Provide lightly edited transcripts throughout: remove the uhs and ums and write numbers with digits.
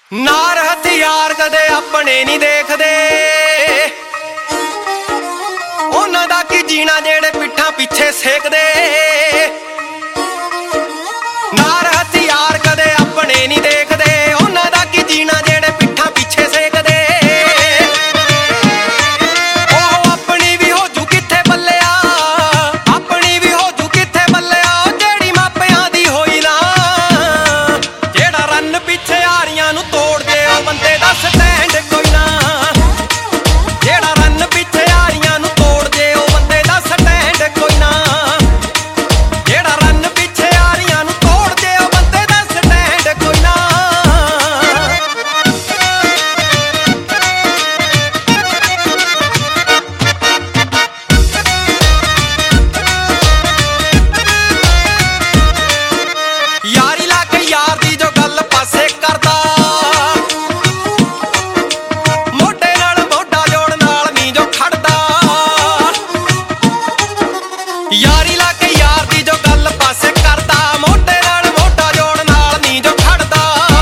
ਨਾਰ ਹਥਿਆਰ ਕਦੇ ਆਪਣੇ ਨਹੀਂ ਦੇਖਦੇ, ਉਹਨਾਂ ਦਾ ਕੀ ਜੀਣਾ ਜਿਹੜੇ ਪਿੱਠਾਂ ਪਿੱਛੇ ਸੇਕਦੇ। ਨਾਰ ਹਥਿਆਰ ਕਦੇ ਆਪਣੇ ਨਹੀਂ ਦੇਖਦੇ, ਉਹਨਾਂ ਦਾ ਕੀ ਜੀਣਾ ਜਿਹੜੇ ਪਿੱਠਾਂ ਪਿੱਛੇ ਸੇਕਦੇ। ਉਹ ਆਪਣੀ ਵੀ ਹੋ ਜੂ ਕਿੱਥੇ ਬੱਲਿਆ, ਆਪਣੀ ਵੀ ਹੋ ਜੂ ਕਿੱਥੇ ਬੱਲਿਆ, ਉਹ ਜਿਹੜੀ ਮਾਪਿਆਂ ਦੀ ਹੋਈ ਨਾ। ਜਿਹੜਾ ਰੰਨ ਪਿੱਛੇ ਆਰੀਆਂ ਨੂੰ ਤੋੜ ਦੇ ਉਹ ਬੰਦੇ ਦਾ ਸਟੈਂਡ ਕੋਈ ਨਾ। ਜਿਹੜਾ ਰੰਨ ਪਿੱਛੇ ਆਰੀਆਂ ਨੂੰ ਤੋੜ ਦੇ ਉਹ ਬੰਦੇ ਦਾ ਸਟੈਂਡ ਕੋਈ ਨਾ। ਜਿਹੜਾ ਰੰਨ ਪਿੱਛੇ ਆਰੀਆਂ ਨੂੰ ਤੋੜ ਦੇ ਉਹ ਬੰਦੇ ਦਾ ਸਟੈਂਡ ਕੋਈ ਨਾ। ਯਾਰੀ ਲਾ ਕੇ ਯਾਰ ਦੀ ਜੋ ਗੱਲ ਪਾਸੇ ਕਰਦਾ, ਮੋਢੇ ਨਾਲ ਮੋਢਾ ਜੋੜਨ ਨਾਲ ਨਹੀਂ ਜੋ ਖੜਦਾ। ਯਾਰੀ ਲਾ ਕੇ ਯਾਰ ਦੀ ਜੋ ਗੱਲ ਪਾਸੇ ਕਰਦਾ, ਮੋਢੇ ਨਾਲ ਮੋਢਾ ਜੋੜਨ ਨਾਲ ਨਹੀਂ ਜੋ ਖੜਦਾ।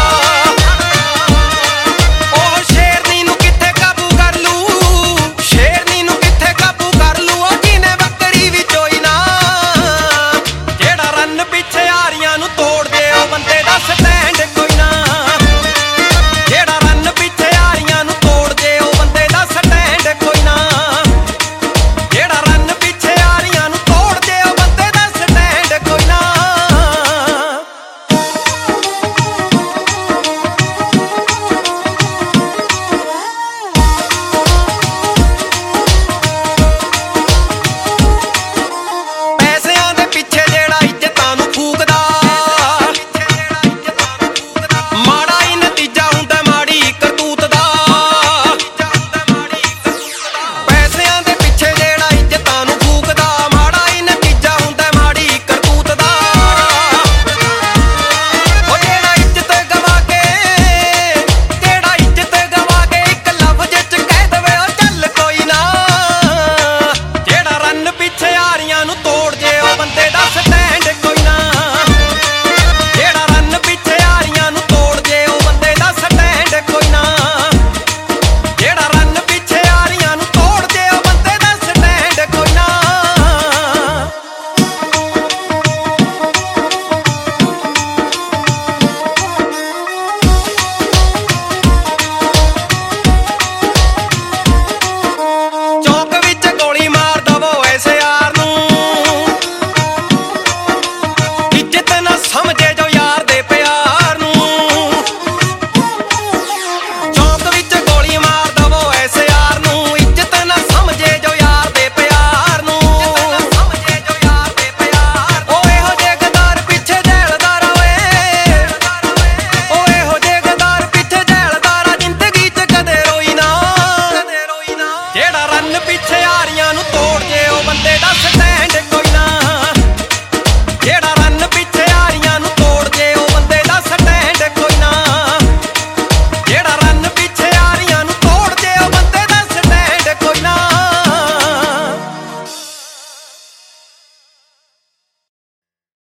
ਉਹ ਸ਼ੇਰਨੀ ਨੂੰ ਕਿੱਥੇ ਕਾਬੂ ਕਰ ਲੂ, ਸ਼ੇਰਨੀ ਨੂੰ ਕਿੱਥੇ ਕਾਬੂ ਕਰ ਲੂ, ਉਹ ਜਿਹਨੇ ਬੱਕਰੀ ਵੀ ਚੋਈ ਨਾ। ਜਿਹੜਾ ਰੰਨ ਪਿੱਛੇ ਆਰੀਆਂ ਨੂੰ ਤੋੜ